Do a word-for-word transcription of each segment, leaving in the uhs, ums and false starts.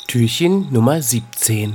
Türchen Nummer siebzehn.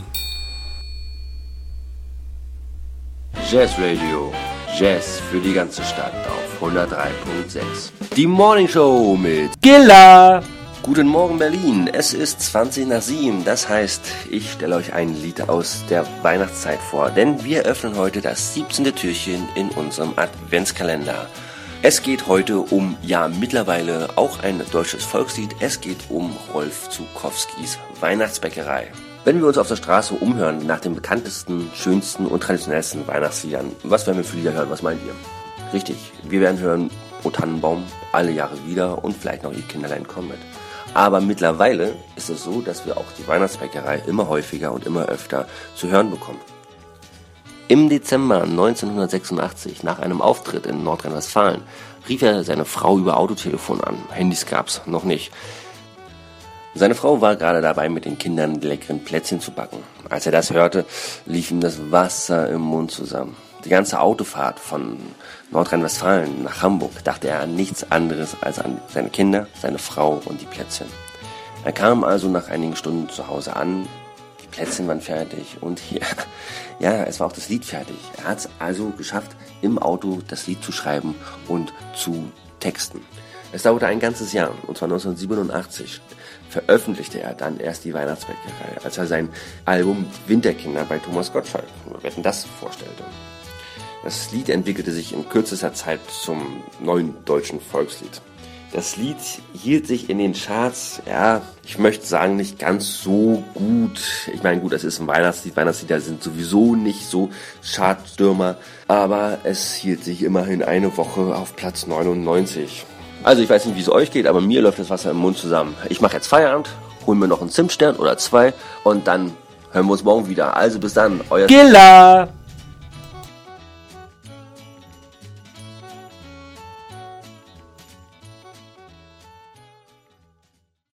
Jazz Radio. Jazz für die ganze Stadt auf hundertdrei Komma sechs. Die Morning Show mit Gilla! Guten Morgen Berlin. Es ist zwanzig nach sieben. Das heißt, ich stelle euch ein Lied aus der Weihnachtszeit vor. Denn wir öffnen heute das siebzehnte Türchen in unserem Adventskalender. Es geht heute um, ja, mittlerweile auch ein deutsches Volkslied. Es geht um Rolf Zuckowskis Weihnachtsbäckerei. Wenn wir uns auf der Straße umhören nach den bekanntesten, schönsten und traditionellsten Weihnachtsliedern, was werden wir für Lieder hören? Was meint ihr? Richtig, wir werden hören O Tannenbaum, Alle Jahre wieder und vielleicht noch Ihr Kinderlein kommt mit. Aber mittlerweile ist es so, dass wir auch die Weihnachtsbäckerei immer häufiger und immer öfter zu hören bekommen. Im Dezember neunzehnhundertsechsundachtzig, nach einem Auftritt in Nordrhein-Westfalen, rief er seine Frau über Autotelefon an. Handys gab's noch nicht. Seine Frau war gerade dabei, mit den Kindern die leckeren Plätzchen zu backen. Als er das hörte, lief ihm das Wasser im Mund zusammen. Die ganze Autofahrt von Nordrhein-Westfalen nach Hamburg dachte er an nichts anderes als an seine Kinder, seine Frau und die Plätzchen. Er kam also nach einigen Stunden zu Hause an. Die Plätzchen waren fertig und ja, ja, es war auch das Lied fertig. Er hat es also geschafft, im Auto das Lied zu schreiben und zu texten. Es dauerte ein ganzes Jahr, und zwar neunzehnhundertsiebenundachtzig veröffentlichte er dann erst die Weihnachtsbäckerei, als er sein Album Winterkinder bei Thomas Gottschalk, wetten das, vorstellte. Das Lied entwickelte sich in kürzester Zeit zum neuen deutschen Volkslied. Das Lied hielt sich in den Charts, ja, ich möchte sagen, nicht ganz so gut. Ich meine, gut, es ist ein Weihnachtslied. Weihnachtslieder sind sowieso nicht so Chartstürmer. Aber es hielt sich immerhin eine Woche auf Platz neunundneunzig. Also ich weiß nicht, wie es euch geht, aber mir läuft das Wasser im Mund zusammen. Ich mache jetzt Feierabend, hol mir noch einen Zimtstern oder zwei und dann hören wir uns morgen wieder. Also bis dann, euer Gilla!